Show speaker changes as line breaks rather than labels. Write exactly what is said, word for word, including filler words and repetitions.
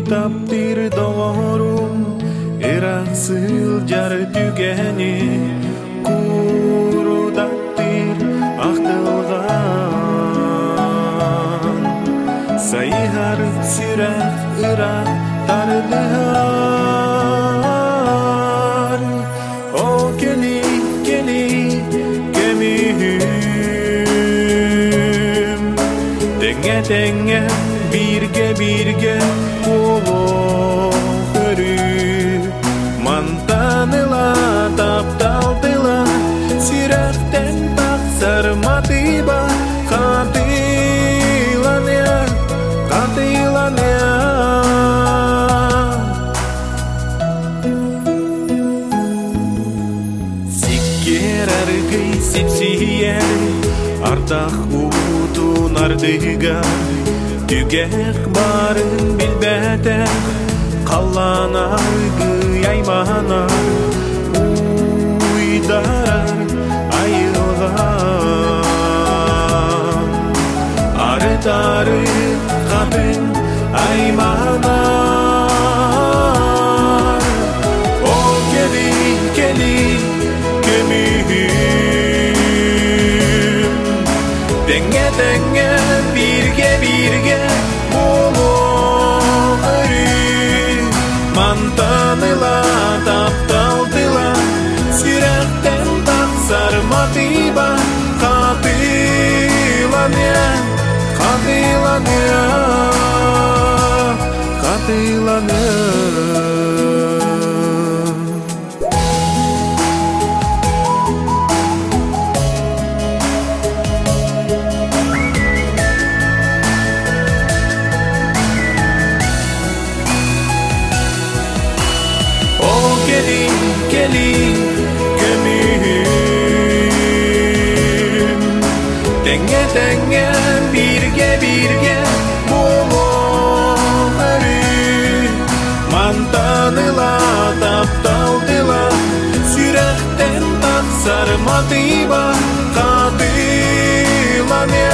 таптыр доғорум Эрақсыл жар түгені Курудаттыр ақтылған Сайғар сүрақ ұрақ тардығар О кели, кели, көмүйім Теңе-теңе, бірге-бірге Олу көрі Мантаныла, тапталтыла Сүрәқтен тақсар матыба Қатыланя, қатыланя Сиккер аргый сипсиер Артақ утун ардыга Түгек барын билбәтәк Қалан аргый айманар Уйдар айылған Арытары қатын айманар О кели, кели, көмүйім Теңе-теңе, бірге-бірге болу Мантаныла, тапталтыла Сүрәқтен тақсар матыба Қатыланя, қатыланя Қатыланя Keli, keli, gömüyüm Tenge-tenge, birge-birge Bolu örü Mantanıla, taptaltıla Sürekten taksar matıba Katılanya